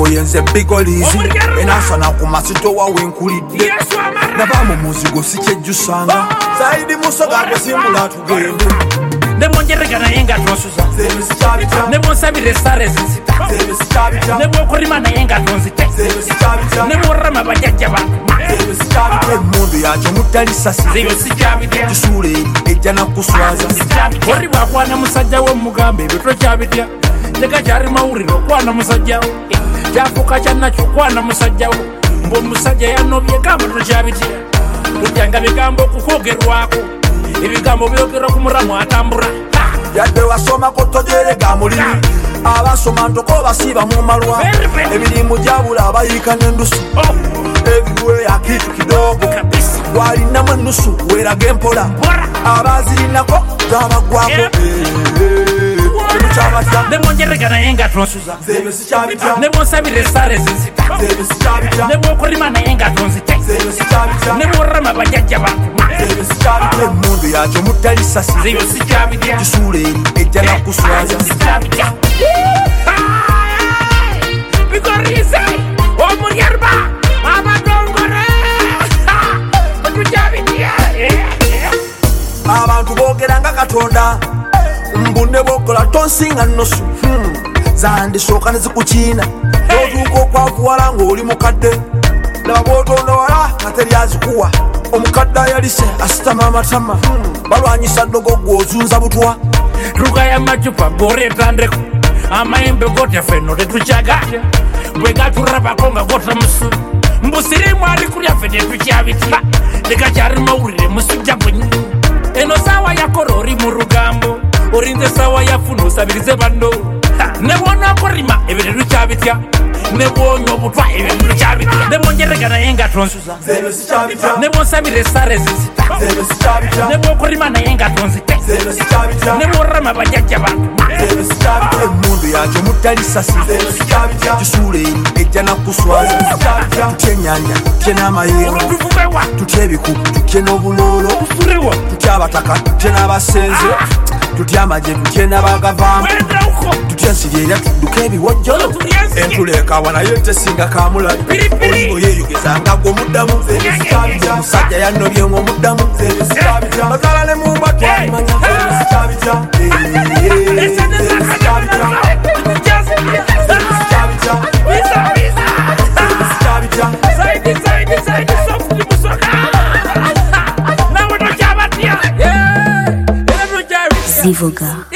yenze bigolizi enasana ku masito wa wenkulidde navamu muzigo sikyejjusanga zaidi musoga gesimbula tugende nemonjeregana yenga tonsuza nemonsabire sare zizita nemokurima naye nga tonzite nemorama bajajja bantu emundu yakyo mutalisasi kisula eri ejja nakuswaza ori bwakwana musajja we mugambe ebyo tokyabitya teka kyali mawulire okwana musajjawo kyafuuka kyannakyo okwana musajjawo ng'omusajja yanobye gamba tokyabitya tutyanga bigambo okukwogerwako ebigambo byogerwa ku muramu atambula yadde wasomako tojerega mulimi abasoma ntoko basiba mu malwa emirimu gyabula abayiika n'endusu everywhere ya kitu kidogo walinamu ennusu weeraga empola abazirinako zabagwako nemonjerega naye nga tonsuza nemonsabire sare zizita nemokurima naye nga tonzite nemorama bajajja bantu emundu yakyo mutalisasi kisula eri ejja nakuswaza bigorize omuryerba abadongore otujabitya abantu boogera nga katonda mbunne bokola tonsinga nnusu zandisooka ne zikukiina totuuka okwavuwala ng'oli mukadde laba bw'otonda wala kateri azikuwa omukadde ayalise asitama amatama balwanyisa ddogo gw'ozunza butwa luga y'amacupa g'oreetandeko amayembe gotefenno tetukyagatya bwe gaturabako nga gotamusu mbusirimu ali kulya ffe tetukyabitya tekakyali mawulire musujja gwennyini eno saawa yakora ori mu lugambo orinze saawa yafuna osabirize banno ne bw'onaakorima ebyo tetukyabitya ne bw'onywa obutwa ebyo tetukyabitya ne bwonjerega naye nga tonsuza ne bw'onsabira sare zizita ne bw'okurima naye nga tonzite ne bw'orama bajajja bantu emundu yakyo mutalisasi kisula eri ejja nakuswaza tutya ennyanja tutye n'amayengo tutya ebiku tutye n'obuloolo tutya abataka tutye n'abasenze tutya amagye tutye n'abagavaamu tutya ensiri era tudduka ebiwojjolo entuleeka naye tesinga kamulabi olibo yeeyogezanga gw'omuddamu omusajja yannobye ng'omuddamu magala ne mumba twamanya Zivoga.